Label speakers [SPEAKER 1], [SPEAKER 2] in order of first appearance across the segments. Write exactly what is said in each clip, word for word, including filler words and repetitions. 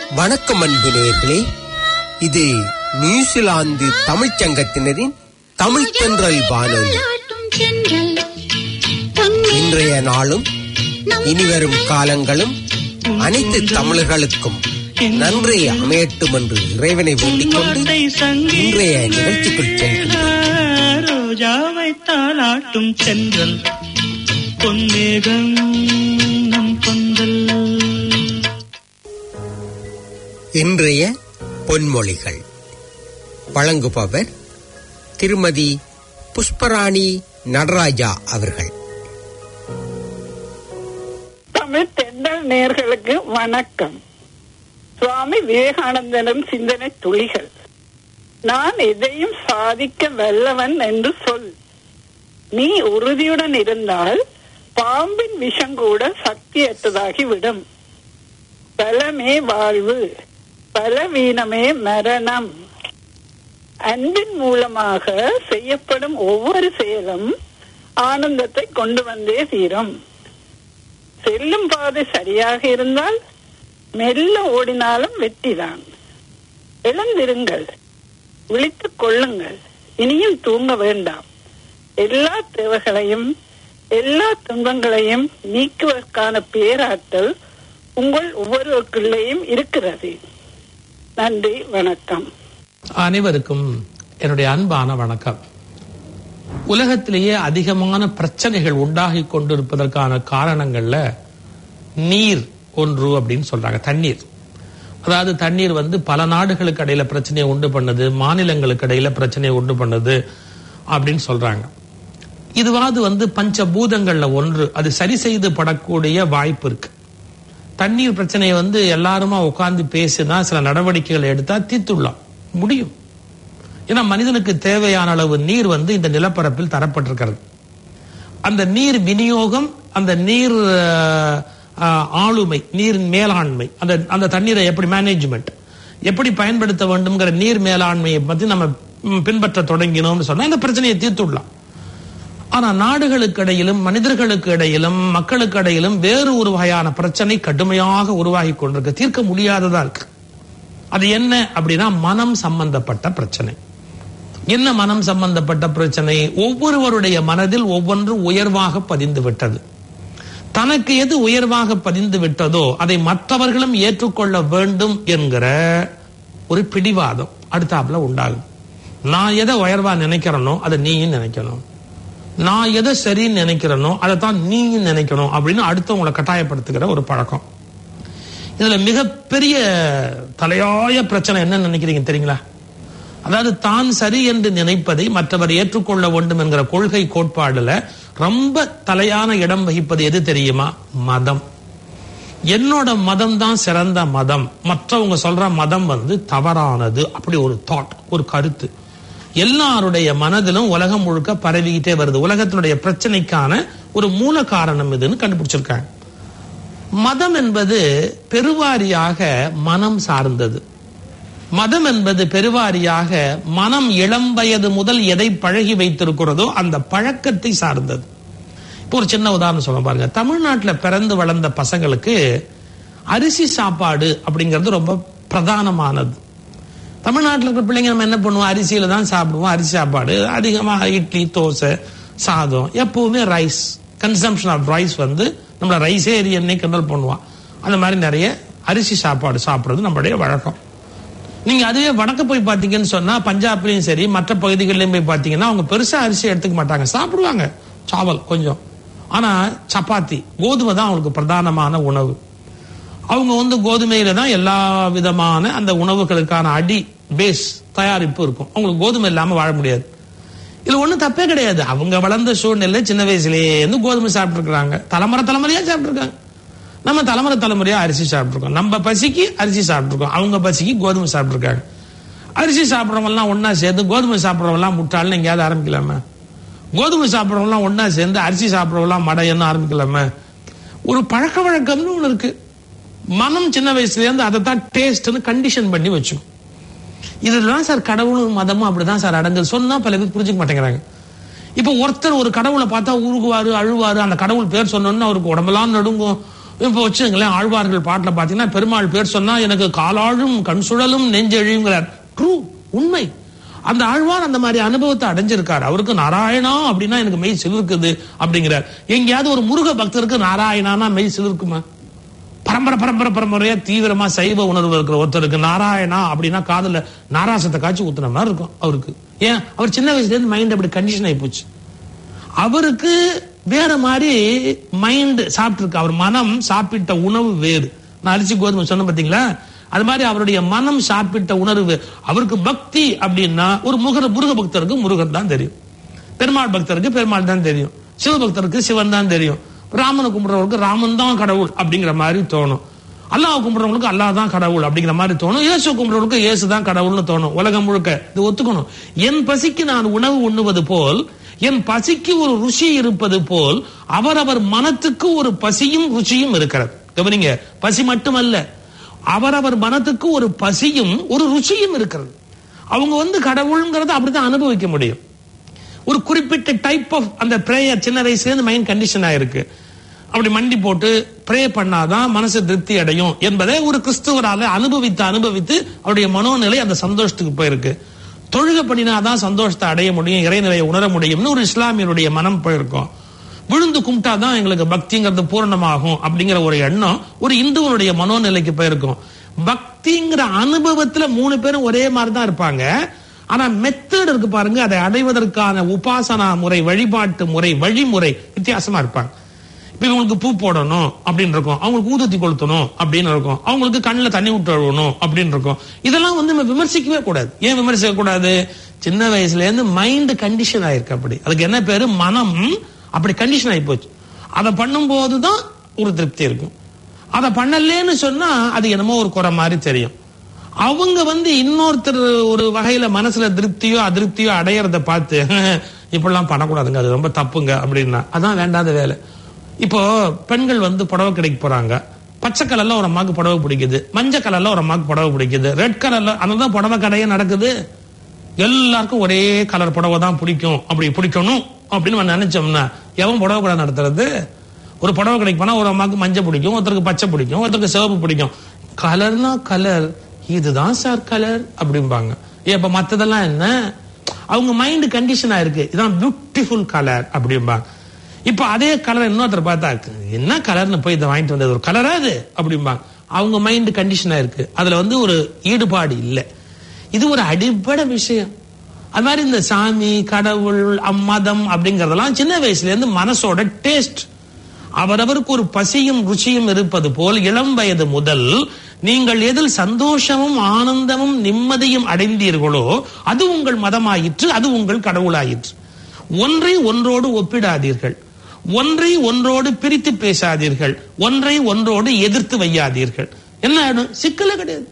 [SPEAKER 1] வணக்கம் அன்பு நேயர்களே, இது நியூசிலாந்து தமிழ்ச் சங்கத்தினரின் தமிழ் தென்றல் வானொலி. இன்றைய நாளும் இனிவரும் காலங்களும் அனைத்து தமிழர்களுக்கும் நன்றி அமையட்டும் என்று இறைவனை வேண்டிக் கொண்டு இன்றைய நிகழ்ச்சிக்குள் செல்கின்றோம்.
[SPEAKER 2] ரோஜாவை தாளாட்டும் சென்றல் பொன்னேகம் நம் கொண்டல்.
[SPEAKER 1] இன்றைய பொன்மொழிகள் வழங்குபவர் திருமதி புஷ்பராணி நடராஜா அவர்கள்.
[SPEAKER 3] தமிழ் தென்றல் நேயர்களுக்கு வணக்கம். சுவாமி விவேகானந்தரின் சிந்தனை துளிகள். நான் எதையும் சாதிக்க வல்லவன் என்று சொல். நீ உறுதியுடன் இருந்தால் பாம்பின் விஷம் கூட சக்தியற்றதாகிவிடும். பலமே வாழ்வு, பலவீனமே மரணம். அன்பின் மூலமாக செய்யப்படும் ஒவ்வொரு செயலும் ஆனந்தத்தை கொண்டு வந்தே தீரும். செல்லும் பாதை சரியாக இருந்தால் மெல்ல ஓடினாலும் வெற்றிதான். எழுந்திருங்கள், விழித்துக் கொள்ளுங்கள், இனியும் தூங்க வேண்டாம். எல்லா தேவைகளையும் எல்லா துன்பங்களையும் நீக்குவதற்கான பேராற்றல் உங்கள் ஒவ்வொருவருக்குள்ளேயும் இருக்கிறது. நன்றி, வணக்கம்.
[SPEAKER 4] அனைவருக்கும் என்னுடைய அன்பான வணக்கம். உலகத்திலேயே அதிகமான பிரச்சனைகள் உண்டாகி கொண்டிருப்பதற்கான காரணங்கள்ல நீர் ஒன்று அப்படின்னு சொல்றாங்க. தண்ணீர், அதாவது தண்ணீர் வந்து பல நாடுகளுக்கு இடையில பிரச்சனையை உண்டு பண்ணுது, மாநிலங்களுக்கு இடையில பிரச்சனையை உண்டு பண்ணுது அப்படின்னு சொல்றாங்க. இதுவாது வந்து பஞ்சபூதங்கள்ல ஒன்று, அது சரி செய்து படக்கூடிய வாய்ப்பு இருக்கு. தண்ணீர் பிரச்சனையை வந்து எல்லாருமா உட்கார்ந்து பேசினா சில நடவடிக்கைகளை எடுத்தா தீர்த்துள்ளலாம் முடியும். ஏன்னா மனிதனுக்கு தேவையான அளவு நீர் வந்து இந்த நிலப்பரப்பில் தரப்பட்டிருக்கிறது. அந்த நீர் விநியோகம், அந்த நீர் ஆளுமை, நீர் மேலாண்மை, அந்த அந்த தண்ணீரை எப்படி மேனேஜ்மெண்ட் எப்படி பயன்படுத்த வேண்டும்ங்கிற நீர் மேலாண்மையை பத்தி நம்ம பின்பற்ற தொடங்கினோம்னு சொன்னா இந்த பிரச்சனையை தீர்த்துள்ளலாம். ஆனா நாடுகளுக்கு இடையிலும் மனிதர்களுக்கு இடையிலும் மக்களுக்கு இடையிலும் வேறு ஒரு வகையான பிரச்சனை கடுமையாக உருவாகி கொண்டிருக்கு, தீர்க்க முடியாததா இருக்கு. அது என்ன அப்படின்னா மனம் சம்பந்தப்பட்ட பிரச்சனை. என்ன மனம் சம்பந்தப்பட்ட பிரச்சனை? ஒவ்வொருவருடைய மனதில் ஒவ்வொன்று உயர்வாக பதிந்து விட்டது. தனக்கு எது உயர்வாக பதிந்து விட்டதோ அதை மற்றவர்களும் ஏற்றுக்கொள்ள வேண்டும் என்கிற ஒரு பிடிவாதம் அடுத்தாப்புல உண்டாகும். நான் எதை உயர்வா நினைக்கிறேனோ அதை நீயும் நினைக்கணும், நான் எதை சரின்னு நினைக்கிறேனோ அதைத்தான் நீயும் நினைக்கணும் அப்படின்னு அடுத்தவங்களை கட்டாயப்படுத்துகிற ஒரு பழக்கம். இதுல மிகப்பெரிய தலையாய பிரச்சனை என்ன நினைக்கிறீங்க தெரியுங்களா? அதாவது தான் சரி என்று நினைப்பதை மற்றவர் ஏற்றுக்கொள்ள வேண்டும் என்கிற கொள்கை கோட்பாடுல ரொம்ப தலையான இடம் வகிப்பது எது தெரியுமா? மதம். என்னோட மதம் தான் சிறந்த மதம், மற்றவங்க சொல்ற மதம் வந்து தவறானது, அப்படி ஒரு தாட், ஒரு கருத்து எல்லாருடைய மனதிலும் உலகம் முழுக்க பரவிக்கிட்டே வருது. உலகத்தினுடைய பிரச்சனைக்கான ஒரு மூல காரணம் இதுன்னு கண்டுபிடிச்சிருக்காங்க. மதம் என்பது பெருவாரியாக மனம் சார்ந்தது. மதம் என்பது பெருவாரியாக மனம் இளம் வயது முதல் எதை பழகி வைத்திருக்கிறதோ அந்த பழக்கத்தை சார்ந்தது. இப்போ ஒரு சின்ன உதாரணம் சொல்ல பாருங்க. தமிழ்நாட்டில் பிறந்து வளர்ந்த பசங்களுக்கு அரிசி சாப்பாடு அப்படிங்கிறது ரொம்ப பிரதானமானது. தமிழ்நாட்டில் இருக்கிற பிள்ளைங்க நம்ம என்ன பண்ணுவோம்? அரிசியில தான் சாப்பிடுவோம். அரிசி சாப்பாடு அதிகமாக இட்லி, தோசை, சாதம், எப்பவுமே ரைஸ், கன்சம்ஷன் ஆஃப் ரைஸ் வந்து நம்மள ரைஸே எரியன்னே கிண்டல் பண்ணுவான். அந்த மாதிரி நிறைய அரிசி சாப்பாடு சாப்பிடுறது நம்மளுடைய வழக்கம். நீங்க அதுவே வடக்க போய் பாத்தீங்கன்னு சொன்னா பஞ்சாப்லயும் சரி மற்ற பகுதிகளிலும் போய் பாத்தீங்கன்னா அவங்க பெருசா அரிசி எடுத்துக்க மாட்டாங்க, சாப்பிடுவாங்க சாவல் கொஞ்சம். ஆனா சப்பாத்தி, கோதுமை தான் அவங்களுக்கு பிரதானமான உணவு. அவங்க வந்து கோதுமையில தான் எல்லா விதமான அந்த உணவுகளுக்கான அடி பேஸ் தயாரிப்பு இருக்கும். அவங்களுக்கு கோதுமை இல்லாம வாழ முடியாது. இதுல ஒண்ணும் தப்பே கிடையாது. அவங்க வளர்ந்த சூழ்நிலை சின்ன வயசுலேயே இருந்து கோதுமை சாப்பிட்டு இருக்காங்க, தலைமுறை தலைமுறையா சாப்பிட்டு இருக்காங்க. நம்ம தலைமுறை தலைமுறையா அரிசி சாப்பிட்டுருக்கோம். நம்ம பசிக்கு அரிசி சாப்பிட்டுருக்கோம், அவங்க பசிக்கு கோதுமை சாப்பிட்டுருக்காங்க. அரிசி சாப்பிட்றவங்க எல்லாம் ஒன்னா சேர்ந்து கோதுமை சாப்பிட்றவங்க எல்லாம் முட்டாள்னு எங்கேயாவது ஆரம்பிக்கலாமா? கோதுமை சாப்பிட்றவங்க எல்லாம் ஒன்னா சேர்ந்து அரிசி சாப்பிட்றவங்க எல்லாம் மடையன்னு ஆரம்பிக்கலாமா? ஒரு பழக்க வழக்கம்னு ஒண்ணு இருக்கு. மனம் சின்ன வயசுல இருந்து அதை தான் டேஸ்ட்னு கண்டிஷன் பண்ணி வச்சுக்கும். இதுதான் சார் கடவுளும் மதமும் அப்படிதான் சார் அடங்குது சொன்னா பல பேர் புரிஞ்சுக்க மாட்டேங்கிறாங்க. இப்ப ஒருத்தர் ஒரு கடவுளை பார்த்தா உருகுவாரு, அழுவாரு, அந்த கடவுள் பேர் சொன்னோன்னு அவருக்கு உடம்பெல்லாம் நடுங்கும், இப்ப வச்சுங்களேன், ஆழ்வார்கள் பாட்டுல பாத்தீங்கன்னா பெருமாள் பேர் சொன்னா எனக்கு காலாழும் கண் சுழலும் நெஞ்செழியுங்கிறார். ட்ரூ, உண்மை. அந்த ஆழ்வார் அந்த மாதிரி அனுபவத்தை அடைஞ்சிருக்காரு. அவருக்கு நாராயணா அப்படின்னா எனக்கு மெய் சிலிர்க்குது அப்படிங்கிறார். எங்கேயாவது ஒரு முருக பக்தருக்கு நாராயணானா மெய் சிலிர்க்குமா? பரம்பரை பரம்பரை பரம்பரையா தீவிரமா சைவ உணர்வு இருக்கிற ஒருத்தருக்கு நாராயணா அப்படின்னா காதுல நாராசத்தை காய்ச்சி ஊத்துன மாதிரி இருக்கும் அவருக்கு. ஏன்? அவர் சின்ன வயசுல இருந்து மைண்ட் அப்படி கண்டிஷன் ஆகி போச்சு. அவருக்கு வேற மாதிரி மைண்ட் சாப்பிட்டு இருக்கு. அவர் மனம் சாப்பிட்ட உணவு வேறு. நான் அரிசி கோதுமை சொன்ன பாத்தீங்களா, அது மாதிரி அவருடைய மனம் சாப்பிட்ட உணர்வு. அவருக்கு பக்தி அப்படின்னா ஒரு முருக முருக பக்தருக்கு முருகன் தான் தெரியும், பெருமாள் பக்தருக்கு பெருமாள் தான் தெரியும், சிவபக்தருக்கு சிவன் தான் தெரியும், ராமனை கும்பிடுறவருக்கு ராமன் தான் கடவுள் அப்படிங்கிற மாதிரி தோணும், அல்லாஹ் கும்பிடுறவங்களுக்கு அல்லாஹ் தான் கடவுள் அப்படிங்கிற மாதிரி தோணும், இயேசு கும்பிடுறவங்களுக்கு இயேசு தான் கடவுள்னு தோணும். உலகம் முழுக்க இது ஒத்துக்கணும். என் பசிக்கு நான் உணவு உண்ணுவது போல், என் பசிக்கு ஒரு ருசி இருப்பது போல் அவரவர் மனத்துக்கு ஒரு பசியும் ருச்சியும் இருக்கிறது. கவனிங்க, பசி மட்டுமல்ல, அவரவர் மனத்துக்கு ஒரு பசியும் ஒரு ருச்சியும் இருக்கிறது. அவங்க வந்து கடவுள்ங்கிறத அப்படித்தான் அனுபவிக்க முடியும். ஒரு குறிப்பிட்ட டைப் ஆஃப் அந்த பிரேயர் சின்ன வயசுல இருந்து மைண்ட் கண்டிஷன் ஆயிருக்கு. அப்படி மண்டி போட்டு ப்ரே பண்ணாதான் மனசு திருப்தி அடையும் என்பதை ஒரு கிறிஸ்துவரால அனுபவித்து அனுபவித்து அவருடைய மனோநிலை அந்த சந்தோஷத்துக்கு போயிருக்கு. தொழுகை பண்ணினாதான் சந்தோஷத்தை அடைய முடியும், இறைநிலையை உணர முடியும்னு ஒரு இஸ்லாமியருடைய மனம் போயிருக்கும். விழுந்து கும்பிட்டாதான் எங்களுக்கு பக்திங்கிறது பூரணமாகும் அப்படிங்கிற ஒரு எண்ணம் ஒரு இந்துவனுடைய மனோநிலைக்கு போயிருக்கும். பக்திங்கிற அனுபவத்துல மூணு பேரும் ஒரே மாதிரி தான் இருப்பாங்க. ஆனா மெத்தட் இருக்கு பாருங்க, அதை அடைவதற்கான உபாசனா முறை, வழிபாட்டு முறை, வழிமுறை வித்தியாசமா இருப்பாங்க. இப்ப இவங்களுக்கு பூ போடணும் அப்படின்னு இருக்கும், அவங்களுக்கு ஊதுத்தி கொளுத்தணும் அப்படின்னு இருக்கும், அவங்களுக்கு கண்ணில் தண்ணி விட்டு அழுவணும் அப்படின்னு இருக்கும். இதெல்லாம் வந்து நம்ம விமர்சிக்கவே கூடாது. ஏன் விமர்சிக்க கூடாது? சின்ன வயசுல இருந்து மைண்ட் கண்டிஷன் ஆயிருக்கு. அப்படி அதுக்கு என்ன பேரு? மனம் அப்படி கண்டிஷன் ஆகி போச்சு. அதை பண்ணும் போதுதான் ஒரு திருப்தி இருக்கும். அதை பண்ணலன்னு சொன்னா அது என்னமோ ஒரு குறை மாதிரி தெரியும். அவங்க வந்து இன்னொருத்தர் ஒரு வகையில மனசுல திருப்தியோ அதிருப்தியோ அடையறத பார்த்து இப்படிலாம் பண்ணக்கூடாதுங்க, அது ரொம்ப தப்புங்க அப்படின்னா அதான் வேண்டாத வேலை. இப்போ பெண்கள் வந்து புடவை கடைக்கு போறாங்க, பச்சை கலர்ல ஒரு அம்மாக்கு புடவை பிடிக்குது, மஞ்சள் கலர்ல ஒரு அம்மாக்கு புடவை பிடிக்குது, ரெட் கலர்ல, அதனாலதான் புடவை கடையே நடக்குது. எல்லாருக்கும் ஒரே கலர் புடவை தான் பிடிக்கும், அப்படி பிடிக்கணும் அப்படின்னு நினைச்சோம்னா எவன் புடவை கடை நடத்துறது? ஒரு புடவை கடைக்கு போனா ஒரு அம்மாக்கு மஞ்சள் பிடிக்கும், ஒருத்தருக்கு பச்சை பிடிக்கும், ஒருத்தருக்கு சிவப்பு பிடிக்கும். கலர்னா கலர், இதுதான் சார் கலர் அப்படிம்பாங்க. இப்ப மத்ததெல்லாம் என்ன? அவங்க மைண்ட் கண்டிஷன் ஆயிருக்கு, இதான் பியூட்டிஃபுல் கலர் அப்படிம்பாங்க. இப்ப அதே கலர் இன்னொருத்தர் பார்த்தா என்ன கலர்னு போய் இதை வாங்கிட்டு வந்தது ஒரு கலரா அது அப்படிம்பாங்க. அவங்க மைண்ட் கண்டிஷன் ஆயிருக்கு, அதுல வந்து ஒரு ஈடுபாடு இல்லை. இது ஒரு அடிப்படை விஷயம். அது மாதிரி இந்த சாமி, கடவுள், மதம் அப்படிங்கறதெல்லாம் சின்ன வயசுல இருந்து மனசோட டேஸ்ட். அவரவருக்கு ஒரு பசியும் ருச்சியும் இருப்பது போல் இளம் வயது முதல் நீங்கள் எதில் சந்தோஷமும் ஆனந்தமும் நிம்மதியும் அடைந்தீர்களோ அது உங்கள் மதமாயிற்று, அது உங்கள் கடவுளாயிற்று. ஒன்றை ஒன்றோடு ஒப்பிடாதீர்கள், ஒன்றை ஒன்றோடு பிரித்து பேசாதீர்கள், ஒன்றை ஒன்றோடு எதிர்த்து வையாதீர்கள். என்ன ஆயிடும்? சிக்கலே கிடையாது.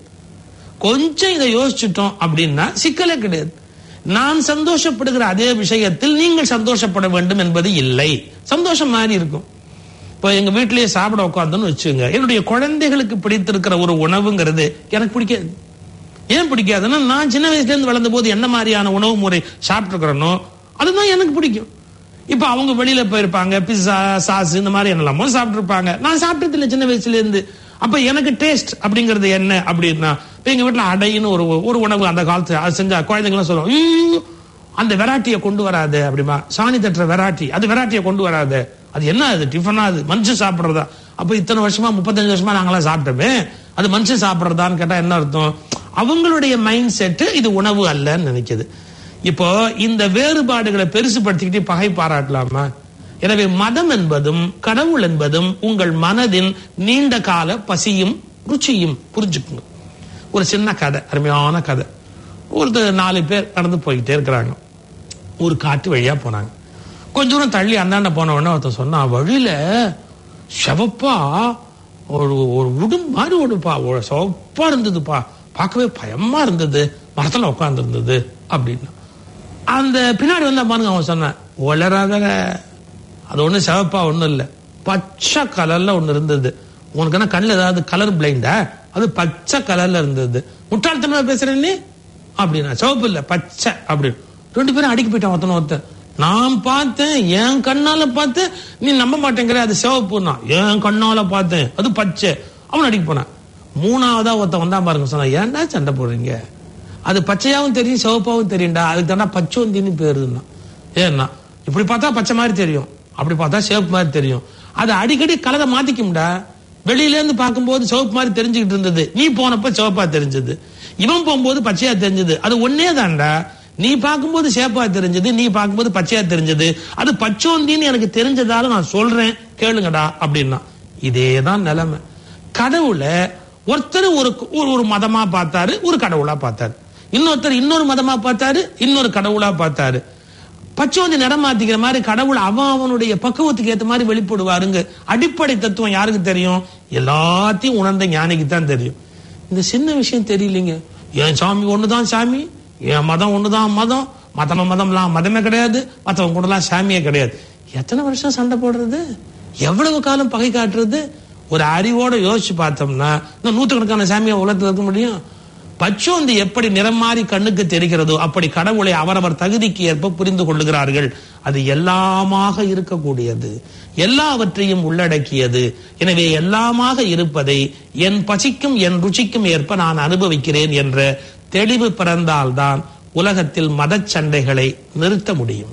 [SPEAKER 4] கொஞ்சம் இதை யோசிச்சுட்டோம் அப்படின்னா சிக்கலே கிடையாது. நான் சந்தோஷப்படுகிற அதே விஷயத்தில் நீங்கள் சந்தோஷப்பட வேண்டும் என்பது இல்லை. சந்தோஷம் மாறி இருக்கும். இப்போ எங்க வீட்டிலேயே சாப்பிட உட்கார்ந்தோன்னு வச்சுங்க, என்னுடைய குழந்தைகளுக்கு பிடித்திருக்கிற ஒரு உணவுங்கிறது எனக்கு பிடிக்காது. ஏன் பிடிக்காதுன்னா, நான் சின்ன வயசுல இருந்து வளர்ந்த போது என்ன மாதிரியான உணவு முறை சாப்பிட்டு இருக்கிறனோ அதுதான் எனக்கு பிடிக்கும். இப்ப அவங்க வெளியில போயிருப்பாங்க, பிஸ்ஸா, சாஸ் இந்த மாதிரி என்னெல்லாமோ சாப்பிட்டு இருப்பாங்க. நான் சாப்பிட்டது இல்லை சின்ன வயசுல இருந்து. அப்ப எனக்கு டேஸ்ட் அப்படிங்கிறது என்ன அப்படின்னா, எங்க வீட்டுல அடைன்னு ஒரு ஒரு உணவு அந்த காலத்துல அது செஞ்சா குழந்தைங்களாம் சொல்லுவோம், அந்த வெரைட்டியை கொண்டு வராது அப்படிமா, சாணி தட்டுற வெரைட்டி, அது வெரைட்டியை கொண்டு வராது, அது என்ன அது டிஃபனா, அது மனுஷன் சாப்பிடுறதா? அப்ப இத்தனை வருஷமா முப்பத்தஞ்சு வருஷமா நாங்களாம் சாப்பிட்டோமே, அது மனுஷன் சாப்பிடுறதான்னு கேட்டா என்ன அர்த்தம்? அவங்களுடைய மைண்ட் செட் இது உணவு அல்லன்னு நினைக்குது. இப்போ இந்த வேறுபாடுகளை பெருசுபடுத்திக்கிட்டு பகை பாராட்டலாமா? எனவே மதம் என்பதும் கடவுள் என்பதும் உங்கள் மனதின் நீண்ட கால பசியும் ருச்சியும். புரிஞ்சுக்குங்க. ஒரு சின்ன கதை, அருமையான கதை. ஒருத்தர் நாலு பேர் நடந்து போய்கிட்டே இருக்கிறாங்க. ஒரு காட்டு வழியா போனாங்க. கொஞ்ச தூரம் தள்ளி அந்தாண்ட போன உடனே ஒருத்தர் சொன்னா, வழியில செவப்பா ஒரு ஒரு உடும் மாதிரி ஒடுப்பா சிவப்பா இருந்ததுப்பா, பார்க்கவே பயமா இருந்தது, மரத்துல உட்கார்ந்து இருந்தது அப்படின்னு. அந்த பின்னாடி வந்தா பாருங்க, அவன் சொன்ன, ஒளராத, அது ஒண்ணு சிவப்பா ஒண்ணும் இல்ல, பச்சை கலர்ல ஒண்ணு இருந்தது. உனக்கு என்ன கண்ணில் ஏதாவது கலர் பிளைண்டா? அது பச்சை கலர்ல இருந்தது. முட்டாள்தனமா பேசுறேன் நீ அப்படின்னா, சிவப்பு இல்ல பச்சை அப்படின்னு. ரெண்டு பேரும் அடிக்க போயிட்டான் ஒருத்தன ஒருத்தன். நான் பார்த்தேன், என் கண்ணால பார்த்தேன், நீ நம்ப மாட்டேங்கிற அது சிவப்புன்னா, என் கண்ணால பார்த்தேன் அது பச்சை. அவன் அடிக்க போனான். மூணாவதா ஒருத்த வந்தா பாருங்க, சொன்னா ஏன்டா சண்டை போடுறீங்க, அது பச்சையாவும் தெரியும் சிவப்பாவும் தெரியும்டா, அதுக்கு தானே பச்சோந்தின்னு பேருன்னா. ஏன்னா இப்படி பார்த்தா பச்சை மாதிரி தெரியும், அப்படி பார்த்தா சிவப்பு மாதிரி தெரியும். அது அடிக்கடி கலரை மாத்திக்கும்டா. வெளியில இருந்து பார்க்கும்போது சிவப்பு மாதிரி தெரிஞ்சுக்கிட்டு இருந்தது, நீ போனப்ப சிவப்பா தெரிஞ்சது. இவன் போகும்போது பச்சையா தெரிஞ்சது. அது ஒன்னே தான்டா. நீ பார்க்கும்போது சேப்பா தெரிஞ்சது, நீ பார்க்கும்போது பச்சையா தெரிஞ்சது. அது பச்சோந்தின்னு எனக்கு தெரிஞ்சதால நான் சொல்றேன் கேளுங்கடா அப்படின்னா. இதேதான் நிலைமை. கடவுளை ஒருத்தர் ஒரு ஒரு மதமா பார்த்தாரு, ஒரு கடவுளா பார்த்தாரு. இன்னொருத்தர் இன்னொரு மதமா பார்த்தாரு, இன்னொரு கடவுளா பார்த்தாரு. பச்சோந்தி நிறம் மாத்திக்கிற மாதிரி கடவுள் அவன் அவனுடைய பக்குவத்துக்கு ஏற்ற மாதிரி வெளிப்படுவாருங்க. அடிப்படை தத்துவம் யாருக்கு தெரியும்? எல்லாத்தையும் உணர்ந்த ஞானிக்கு தான் தெரியும். இந்த சின்ன விஷயம் தெரியலீங்க. என் சாமி ஒண்ணுதான் சாமி, என் மதம் ஒண்ணுதான் மதம், மதம மதம்லாம் மதமே கிடையாது, மத்தவங்க கூடலாம் சாமியே கிடையாது. எத்தனை வருஷம் சண்டை போடுறது, எவ்வளவு காலம் பகை காட்டுறது? ஒரு அறிவோட யோசிச்சு பார்த்தோம்னா நூற்றுக்கணக்கான சாமியை உலகத்தில் இருக்க முடியும். பச்சோந்தி எப்படி நிறம் மாறி கண்ணுக்கு தெரிகிறதோ அப்படி கடவுளை அவரவர் தகுதிக்கு ஏற்ப புரிந்து கொள்ளுகிறார்கள். அது எல்லாமாக இருக்கக்கூடியது, எல்லாவற்றையும் உள்ளடக்கியது. எனவே எல்லாமாக இருப்பதை என் பசிக்கும் என் ருச்சிக்கும் ஏற்ப நான் அனுபவிக்கிறேன் என்ற தெளிவு பிறந்தால்தான் உலகத்தில் மத சண்டைகளை நிறுத்த முடியும்.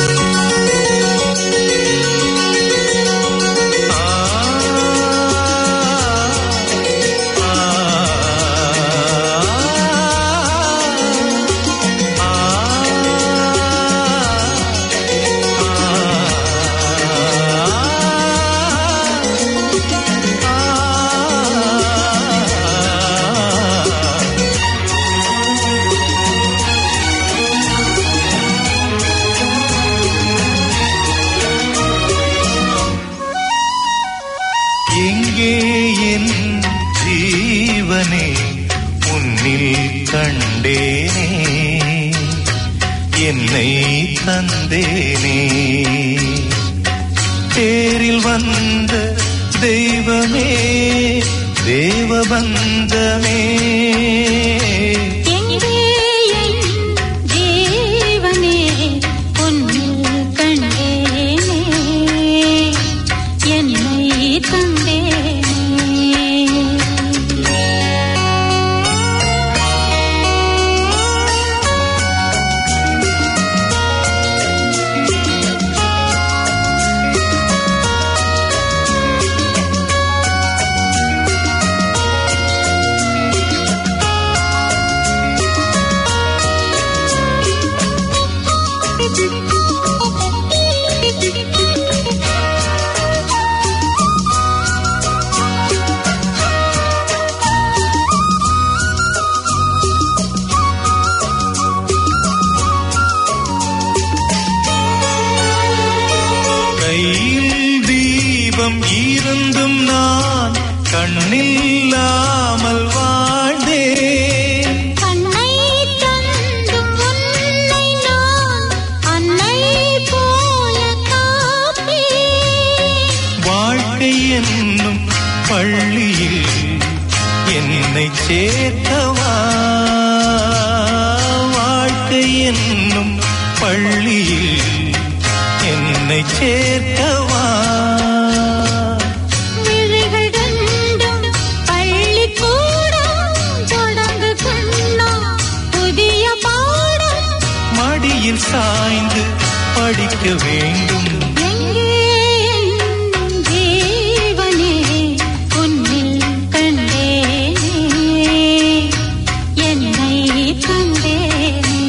[SPEAKER 5] என்னை தந்தேனே தேரில் வந்த தெய்வமே தேவபந்தமே இருந்தும் நான் கண்ணில்லாமல் வாழ்ந்தேன்.
[SPEAKER 6] கண்ணை தந்தும் உன்னை நான் அன்னை போல காப்பேன்.
[SPEAKER 5] வாழ்க்கை என்னும் பள்ளியில் என்னை சேர்த்தவா, வாழ்க்கை என்னும் பள்ளியில் என்னை சேர்த்தவா. சாய்ந்து படிக்க வேண்டும்.
[SPEAKER 6] ஜீவனே உன்னில் கண்டேனே என்னை கண்டேனே.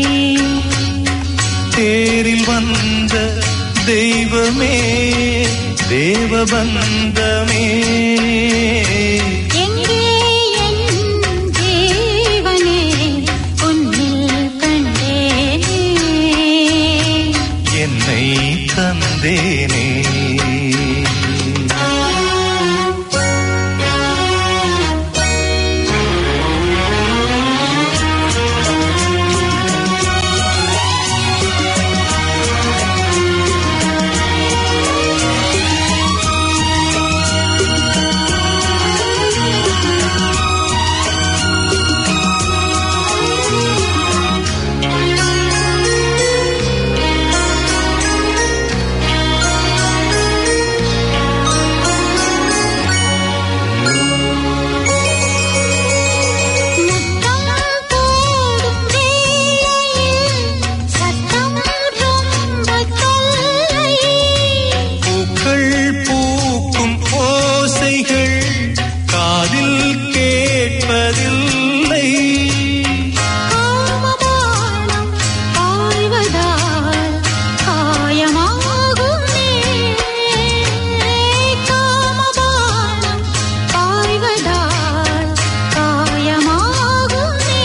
[SPEAKER 5] தேரில் வந்த தெய்வமே தேவபந்தமே தந்தேனே. கேட்பதில்லை.
[SPEAKER 6] காமபானம் பாய்வதால் காயமாகுமே. காமபானம் பாய்வதால் காயமாகுமே.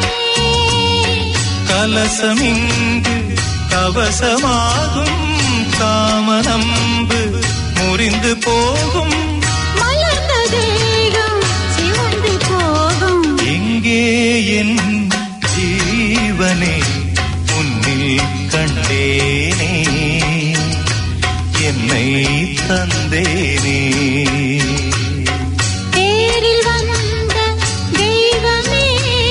[SPEAKER 5] கலசமிங்கு கவசமாகும், காமனம்பு முறிந்து போகும்.
[SPEAKER 6] மலர்ந்த தேகம் சிவந்து போகும்.
[SPEAKER 5] எங்கே என் ஜீவனே உன்னில் கண்டேனே, என்னை தந்தேனே.
[SPEAKER 6] தேரில் வந்த தெய்வமே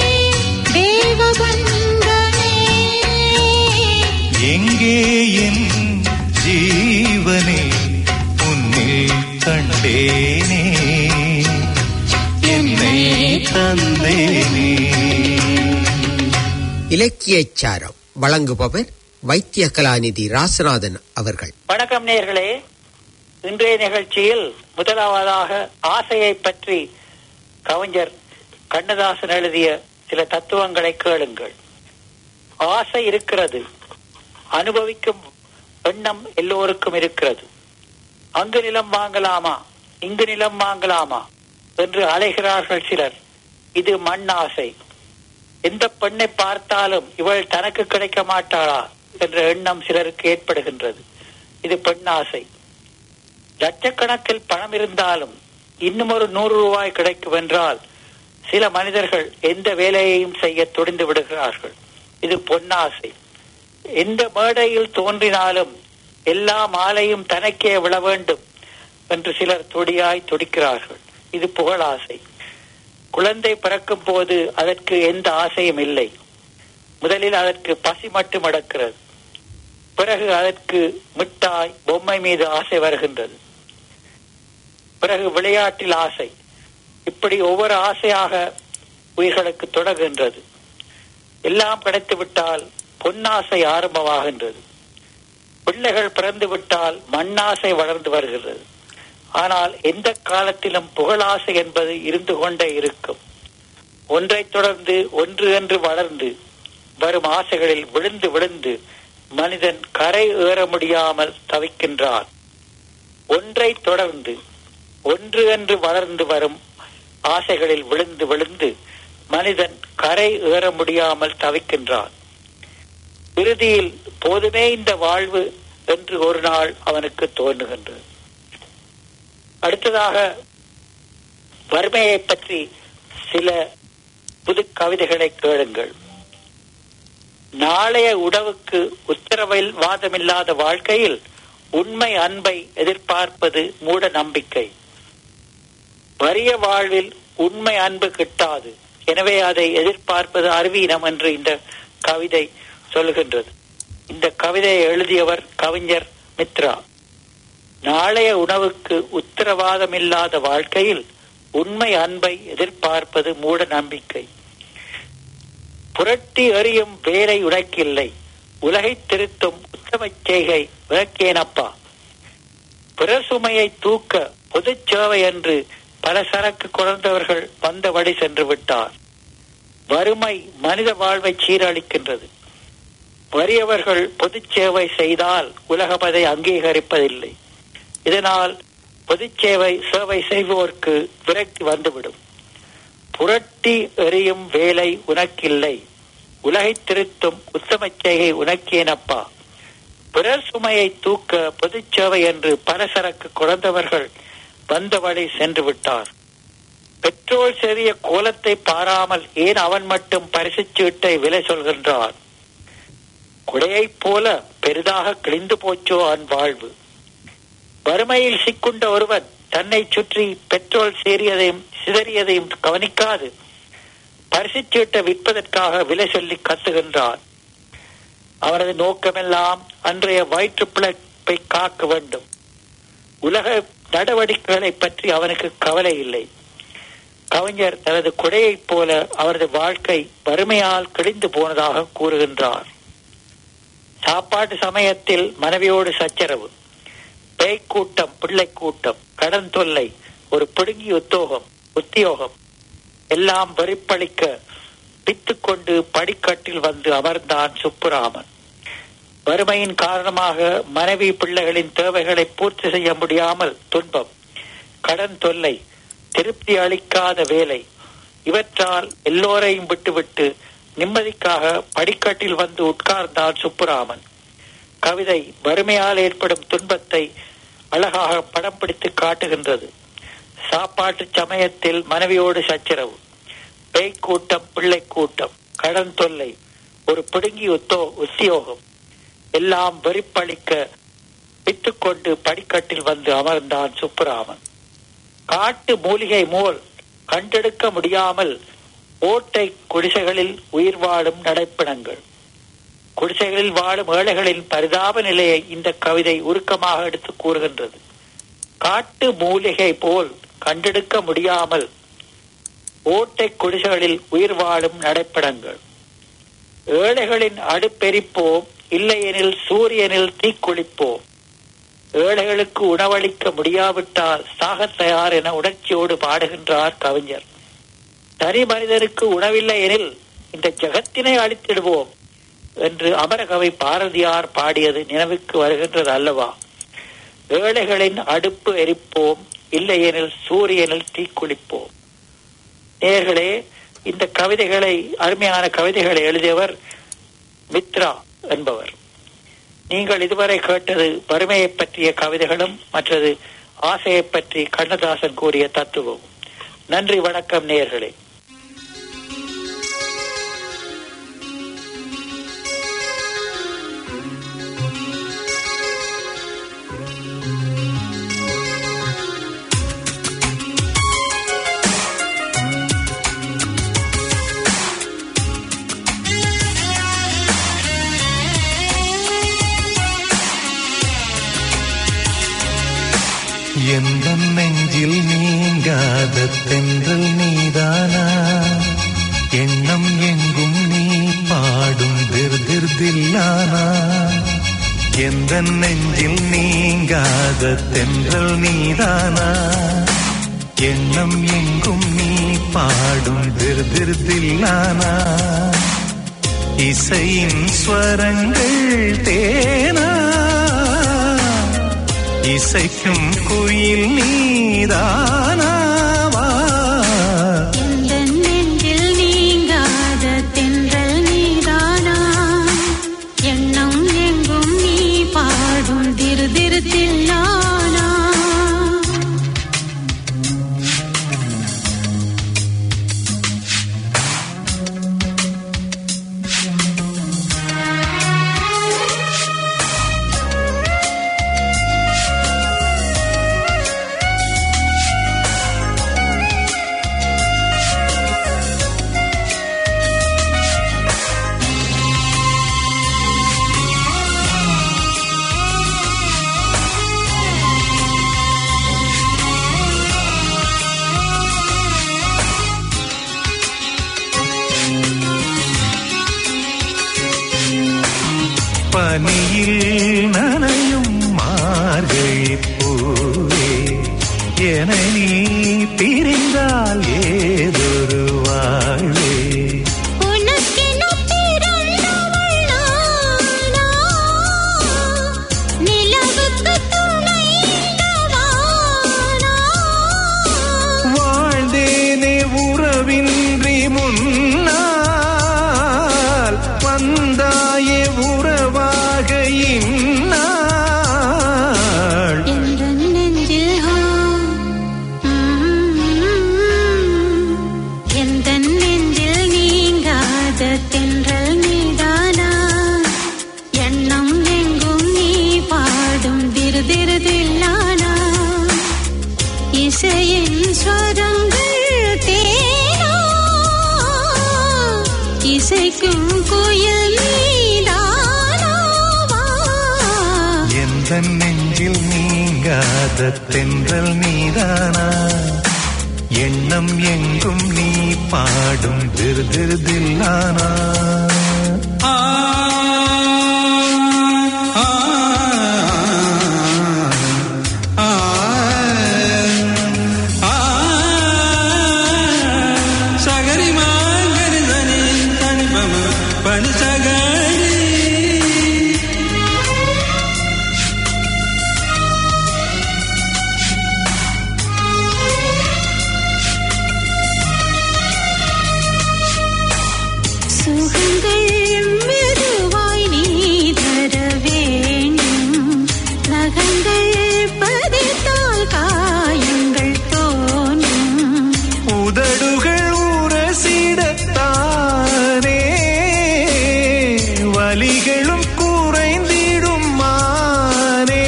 [SPEAKER 6] தேவபந்தனே.
[SPEAKER 5] எங்கே என் ஜீவனே உன்னில் கண்டேனே, என்னை தந்தேனே.
[SPEAKER 1] இலக்கியச் சாரம் வழங்குபவர் வைத்திய கலாநிதி ராசநாதன் அவர்கள்.
[SPEAKER 7] வணக்கம் நேயர்களே. இன்றைய நிகழ்ச்சியில் முதலாவதாக ஆசையை பற்றி கவிஞர் கண்ணதாசன் எழுதிய சில தத்துவங்களை கேளுங்கள். ஆசை இருக்கிறது, அனுபவிக்கும் எண்ணம் எல்லோருக்கும் இருக்கிறது. அங்கு நிலம் வாங்கலாமா, இங்கு நிலம் வாங்கலாமா என்று அலைகிறார்கள் சிலர். இது மண் ஆசை. எந்த பெண்ணை பார்த்தாலும் இவள் தனக்கு கிடைக்க மாட்டாளா என்ற எண்ணம் சிலருக்கு ஏற்படுகின்றது. இது பெண் ஆசை. லட்சக்கணக்கில் பணம் இருந்தாலும் இன்னும் ஒரு நூறு ரூபாய் கிடைக்கும் என்றால் சில மனிதர்கள் எந்த வேலையையும் செய்ய துணிந்து விடுகிறார்கள். இது பொன்னாசை. எந்த மேடையில் தோன்றினாலும் எல்லா மாலையும் தனக்கே விழ வேண்டும் என்று சிலர் துடியாய் துடிக்கிறார்கள். இது புகழாசை. குழந்தை பிறக்கும் போது அதற்கு எந்த ஆசையும் இல்லை. முதலில் அதற்கு பசி மட்டும் அடக்கிறது. பிறகு அதற்கு மிட்டாய், பொம்மை மீது ஆசை வருகின்றது. பிறகு விளையாட்டில் ஆசை. இப்படி ஒவ்வொரு ஆசையாக உயிர்களுக்கு தொடர்கின்றது. எல்லாம் கிடைத்து விட்டால் பொன்னாசை ஆரம்பமாகின்றது. பிள்ளைகள் பிறந்து விட்டால் மண்ணாசை வளர்ந்து வருகிறது. ஆனால் எந்த காலத்திலும் புகழாசை என்பது இருந்து கொண்டே இருக்கும். ஒன்றை தொடர்ந்து ஒன்று என்று வளர்ந்து வரும் ஆசைகளில் விழுந்து விழுந்து மனிதன் கரை ஏற முடியாமல் தவிக்கின்றான். ஒன்றை தொடர்ந்து ஒன்று என்று வளர்ந்து வரும் ஆசைகளில் விழுந்து விழுந்து மனிதன் கரை ஏற முடியாமல் தவிக்கின்றான். இறுதியில் போதுமே இந்த வாழ்வு என்று ஒரு நாள் அவனுக்கு தோன்றுகின்றது. அடுத்ததாக வறுமையை பற்றி சில புது கவிதைகளை கேளுங்கள். நாளைய உணவுக்கு உத்தரவில் வாதமில்லாத வாழ்க்கையில் உண்மை அன்பை எதிர்பார்ப்பது மூட நம்பிக்கை. வறிய வாழ்வில் உண்மை அன்பு கிட்டாது, எனவே அதை எதிர்பார்ப்பது அறிவீனம் என்று இந்த கவிதை சொல்கின்றது. இந்த கவிதையை எழுதியவர் கவிஞர் மித்ரா. நாளைய உணவுக்கு உத்தரவாதமில்லாத வாழ்க்கையில் உண்மை அன்பை எதிர்பார்ப்பது மூட நம்பிக்கை. புரட்டி எறியும் வேலை உனக்கில்லை, உலகை திருத்தும் உத்தம செய்கை விளக்கேனப்பா. பிறர் சுமையை தூக்க பொது சேவை என்று பல சரக்கு குறைந்தவர்கள் வந்த வழி சென்று விட்டார். வறுமை மனித வாழ்வை சீரழிக்கின்றது. வறியவர்கள் பொது சேவை செய்தால் உலகம் அதை அங்கீகரிப்பதில்லை. இதனால் பொது சேவை சேவை செய்வோருக்கு விரக்தி வந்துவிடும். புரட்டி எறியும் வேலை உனக்கில்லை, உலகை திருத்தும் உத்தம செய்கை உனக்கேனப்பா. பிறர் சுமையை தூக்க பொது சேவை என்று பலசரக்கு குறைந்தவர்கள் வந்த வழி சென்று விட்டார். பெட்ரோல் செறிய கோலத்தை பாராமல் ஏன் அவன் மட்டும் பரிசு சீட்டை விலை சொல்கின்றான்? குடையைப் போல பெரிதாக கிழிந்து போச்சோ அவன் வாழ்வு. வறுமையில் சிக்குண்ட ஒருவன் தன்னை சுற்றி பெட்ரோல் சேரியதையும் சிதறியதையும் கவனிக்காது பரிசு சீட்டை விற்பதற்காக விலை சொல்லி கத்துகின்றான். அவனது நோக்கமெல்லாம் அன்றைய வயிற்று பிழைப்பை காக்க வேண்டும். உலக நடவடிக்கைகளை பற்றி அவனுக்கு கவலை இல்லை. கவிஞர் தனது குடையைப் போல அவரது வாழ்க்கை வறுமையால் கிழிந்து போனதாக கூறுகின்றார். சாப்பாட்டு சமயத்தில் மனைவியோடு சச்சரவு, பேய் கூட்டம், பிள்ளை கூட்டம், கடன் தொல்லை, ஒரு பிடுங்கி உத்தோகம் உத்தியோகம், எல்லாம் வெறிப்பளிக்க பித்துக்கொண்டு படிக்கட்டில் வந்து அமர்ந்தான் சுப்புராமன். வறுமையின் காரணமாக மனைவி பிள்ளைகளின் தேவைகளை பூர்த்தி செய்ய முடியாமல் துன்பம், கடன் தொல்லை, திருப்தி அளிக்காத வேலை, இவற்றால் எல்லோரையும் விட்டுவிட்டு நிம்மதிக்காக படிக்கட்டில் வந்து உட்கார்ந்தான் சுப்புராமன். கவிதை வறுமையால் ஏற்படும் துன்பத்தை அழகாக படம் பிடித்து காட்டுகின்றது. சாப்பாட்டு சமயத்தில் மனைவியோடு சச்சரவு, பேய் கூட்டம், பிள்ளை கூட்டம், கடன் தொல்லை, ஒரு பிடுங்கி உத்தோ உத்தியோகம், எல்லாம் வெறிப்பளிக்க பித்துக்கொண்டு படிக்கட்டில் வந்து அமர்ந்தான் சுப்புராமன். காட்டு மூலிகை போல் கண்டெடுக்க முடியாமல் ஓட்டை குடிசைகளில் உயிர் வாழும் நடைப்பிணங்கள். குடிசைகளில் வாழும் ஏழைகளின் பரிதாப நிலையை இந்த கவிதை உருக்கமாக எடுத்து கூறுகின்றது. காட்டு மூலிகை போல் கண்டெடுக்க முடியாமல் ஓட்டை குடிசைகளில் உயிர் வாழும் நடைப்பிணங்கள். ஏழைகளின் அடுப்பெரிப்போம், இல்லையெனில் சூரியனில் தீக்குளிப்போம். ஏழைகளுக்கு உணவளிக்க முடியாவிட்டால் சாக தயார் என உணர்ச்சியோடு பாடுகின்றார் கவிஞர். தனி மனிதருக்கு உணவில்லை எனில் இந்த ஜகத்தினை அழித்திடுவோம் என்று அமரகவி பாரதியார் பாடியது நினைவுக்கு வருகின்றது அல்லவா? ஏழைகளின் அடுப்பு எரிப்போம், இல்லையெனில் சூரியனில் தீக்குளிப்போம். நேயர்களே, இந்த கவிதைகளை, அருமையான கவிதைகளை எழுதியவர் மித்ரா என்பவர். நீங்கள் இதுவரை கேட்டது வறுமையை பற்றிய கவிதைகளும் மற்றது ஆசையை பற்றி கண்ணதாசன் கூறிய தத்துவம். நன்றி, வணக்கம் நேயர்களே.
[SPEAKER 5] எந்த நெஞ்சில் நீங்காத தென்றல் நீதானா, எண்ணம் எங்கும் நீ பாடும் திருதிர்தில்லானா. எந்த நெஞ்சில் நீங்காத தென்றல் நீதானா, எண்ணம் எங்கும் நீ பாடும் திருதிர்தில்லானா. இசையின் ஸ்வரங்கள் தேனா, இசைக்கும் குயில் நீதானாவா.
[SPEAKER 6] எந்த நெஞ்சில் நீங்காத தென்றல் நீதானா, எண்ணம் எங்கும் நீ பாடும் திரு திரு தில்லானா.
[SPEAKER 5] பனியில் நனையும் மார்கழி பூவே, என நீ பிரிந்தால் ஏதொரு வாழ்வே.
[SPEAKER 6] உனக்கென பிறந்தவள் நானா, நிலவுக்கு துணைந்தவானா.
[SPEAKER 5] வாழ்ந்தேனே உறவின்றி முன்னால், வந்தாயே உறவாக இந்நாள்.
[SPEAKER 6] எந்த நெஞ்சில் ஹா, எந்த நெஞ்சில் நீங்காத தென்றல் நீதானா, எண்ணம் எங்கும் நீ பாடும் திரு திரு தில்லானா. இசையின் ஸ்வரங்கள் தேனா, இசைக்கும் குயில் நீதானாவா.
[SPEAKER 5] எந்த நெஞ்சில் நீங்காத தென்றல் நீதானா, எண்ணம் எங்கும் நீ பாடும் திரு திரு தில்லானா.
[SPEAKER 4] ஆ ஆ ஆ ஆ
[SPEAKER 2] பனுசகாரி
[SPEAKER 6] சுகங்கள் மெதுவாய் நீ தர வேண்டும் நகங்கள் பதித்தால் காயங்கள் தோன்றும்
[SPEAKER 5] உதடுகள் உரசிடத்தானே வலிகளும் குறைந்திடும் மானே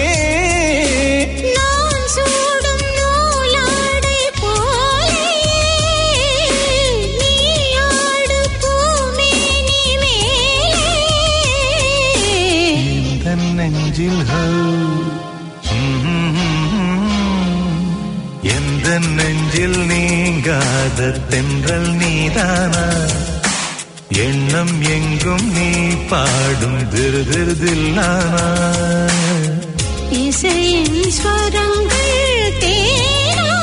[SPEAKER 6] நான் சூடும் நூலாடை போலே நீ ஆடு பூமேனி மேலே
[SPEAKER 5] இந்த நெஞ்சில் ஹோ எந்த நெஞ்சில் நீங்காத தென்றல் நீதானா எண்ணம் எங்கும் நீ பாடும் திரு திரு தில்லானா
[SPEAKER 6] இசையின் ஸ்வரங்கள் தேனா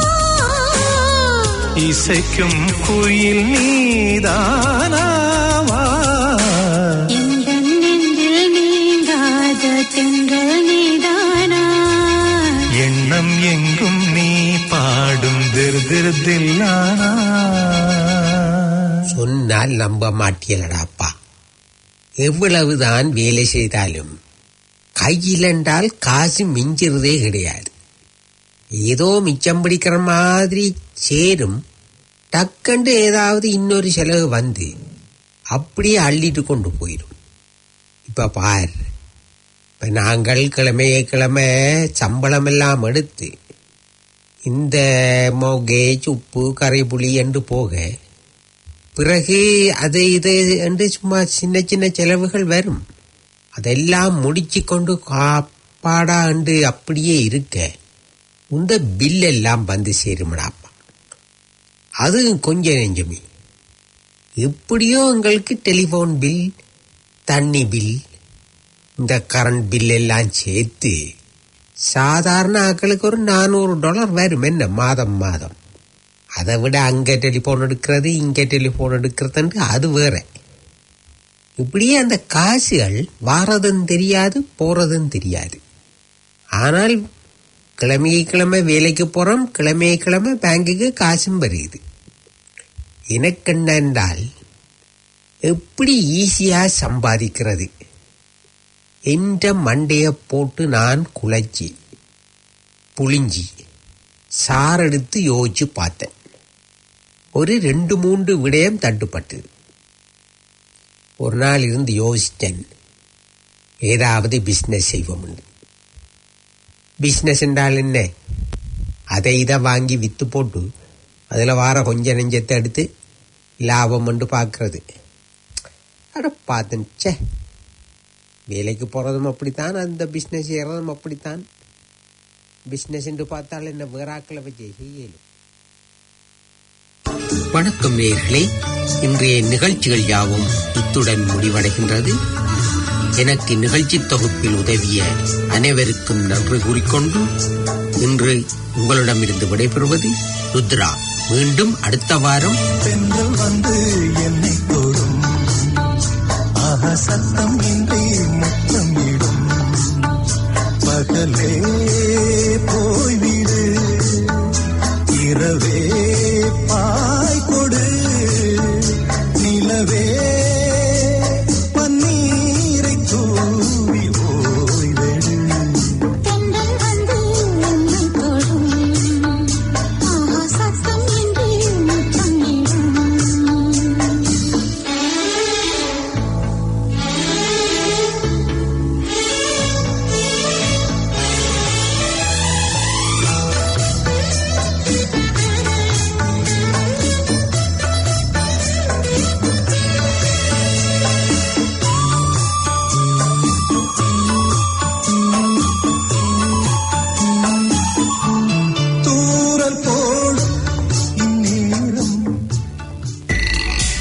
[SPEAKER 5] இசைக்கும் குயில் நீதானாவா
[SPEAKER 6] இந்த நெஞ்சில் நீங்காத தென்றல் நீதானா
[SPEAKER 5] எண்ணம் எங்கும் நீ பாடும் திரு திரு தில்லானா
[SPEAKER 1] சொன்னால் நம்ப மாட்டியலடாப்பா. எவ்வளவுதான் வேலை செய்தாலும் கையில் என்றால் காசு மிஞ்சிறதே கிடையாது. ஏதோ மிச்சம் பிடிக்கிற மாதிரி சேரும், டக்கண்டு ஏதாவது இன்னொரு செலவு வந்து அப்படியே அள்ளிட்டு கொண்டு போயிடும். இப்ப பார், இப்ப நாங்கள் கிழமையே கிழமை சம்பளம் எல்லாம் எடுத்து இந்த மோகேஜ் உப்பு கரைப்புளி என்று போக பிறகு அது இது என்று சும்மா சின்ன சின்ன செலவுகள் வரும். அதெல்லாம் முடிச்சு கொண்டு காப்பாடா என்று அப்படியே இருக்க இந்த பில் எல்லாம் வந்து சேருமடாப்பா. அது கொஞ்சம் நெஞ்சமே. எப்படியோ எங்களுக்கு டெலிஃபோன் பில், தண்ணி பில், இந்த கரண்ட் பில் எல்லாம் சேர்த்து சாதாரண ஆட்களுக்கு ஒரு நானூறு டாலர் வரும் என்ன மாதம் மாதம். அதை விட அங்கே டெலிஃபோன் எடுக்கிறது இங்கே டெலிஃபோன் எடுக்கிறதுன்ட்டு அது வேற. இப்படியே அந்த காசுகள் வாரதும் தெரியாது போறதும் தெரியாது. ஆனால் கிழமையை கிழமை வேலைக்கு போகிறோம், கிழமையை கிழமை பேங்குக்கு காசும் வருது. எனக்கு என்னென்றால் எப்படி ஈஸியாக சம்பாதிக்கிறது என்ற மண்டையை போட்டு நான் குழைச்சி புளிஞ்சி சாரெடுத்து யோசிச்சு பார்த்தேன். ஒரு ரெண்டு மூன்று விடயம் தட்டுப்பட்டு ஒரு நாள் இருந்து யோசித்தேன், ஏதாவது பிஸ்னஸ் செய்வோம். பிஸ்னஸ் என்றால் என்ன? அதை இதை வாங்கி விற்று போட்டு அதில் வார கொஞ்ச நெஞ்சத்தை எடுத்து லாபம் என்று பார்க்கறது. அட பார்த்தேன், சே வேலைக்கு போகிறதும் அப்படித்தான், அந்த பிஸ்னஸ் செய்கிறதும் அப்படித்தான். பிஸ்னஸ் என்று பார்த்தால் என்ன வேறாக்களை வச்சு செய்யலும். வணக்கம் நேயர்களே, இன்றைய நிகழ்ச்சிகள் யாவும் இத்துடன் முடிவடைகின்றது. எனக்கு நிகழ்ச்சி தொகுப்பில் உதவிய அனைவருக்கும் நன்றி கூறிக்கொண்டு இன்று உங்களிடமிருந்து விடைபெறுவது ருத்ரா. மீண்டும் அடுத்த வாரம்
[SPEAKER 5] பெண்கள் வந்து என்னை தோறும் ஆஹா சத்தம் இன்றி முத்தம் இடும் பகலே போய்விடு இரவே